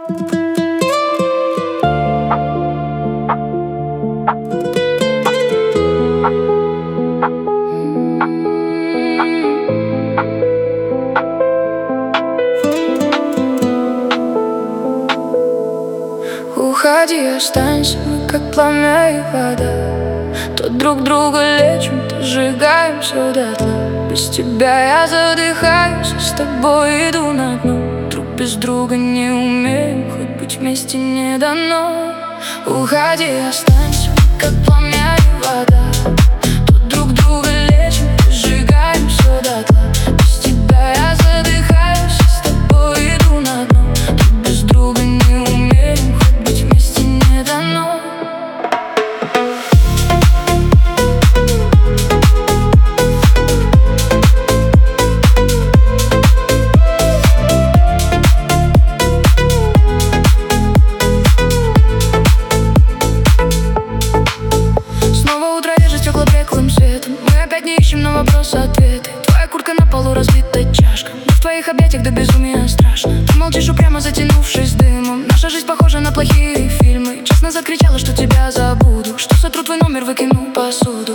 Уходи, останься, мы как пламя и вода. То друг друга лечим, то сжигаем все дотла. Без тебя я задыхаюсь, а с тобой иду на дно. Друг без друга не умеем, хоть быть вместе не дано. Уходи, останься, мы как пламя и вода. То друг друга лечим, то сжигаем все дотла. Без тебя я задыхаюсь, а с тобой иду на дно. Друг без друга не умеем, хоть быть вместе не дано. Мы опять не ищем на вопросы ответы. Твоя куртка на полу, разбита чашка. Но в твоих объятиях до безумия страшно. Ты молчишь, упрямо затянувшись дымом. Наша жизнь похожа на плохие фильмы. Честно закричала, что тебя забуду, что сотру твой номер, выкину посуду.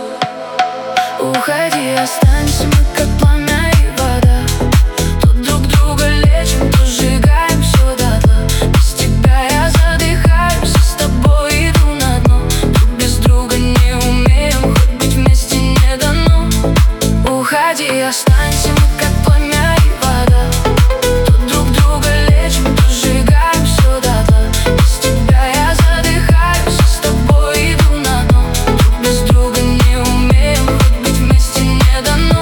Уходи, останься, мы как пламя и вода. То друг друга лечим, то сжигаем все дотла. Без тебя я задыхаюсь, а с тобой иду на дно. Друг без друга не умеем, хоть быть вместе не дано. Уходи, останься, мы как пламя и вода. То друг друга лечим, то сжигаем все дотла. Без тебя я задыхаюсь, а с тобой иду на дно. Друг без друга не умеем, хоть быть вместе не дано.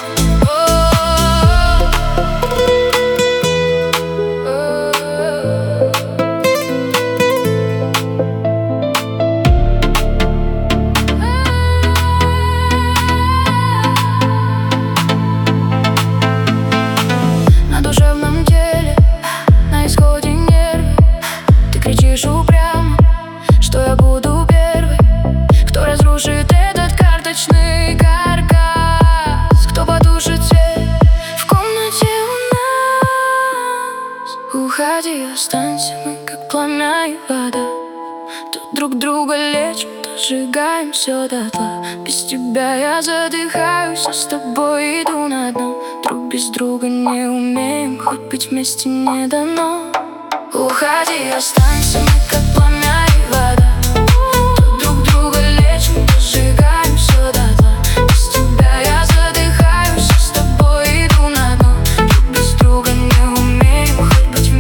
На душевном деле, на исходе нервы. Ты кричишь упрямо, что я буду первый, кто разрушит этот карточный каркас, кто потушит свет в комнате у нас. Уходи, останься, мы как пламя и вода. То друг друга лечим, то сжигаем все дотла. Без тебя я задыхаюсь, а с тобой иду на дно. Друг без друга не умеем, хоть быть вместе не дано. Уходи, останься, мы как пламя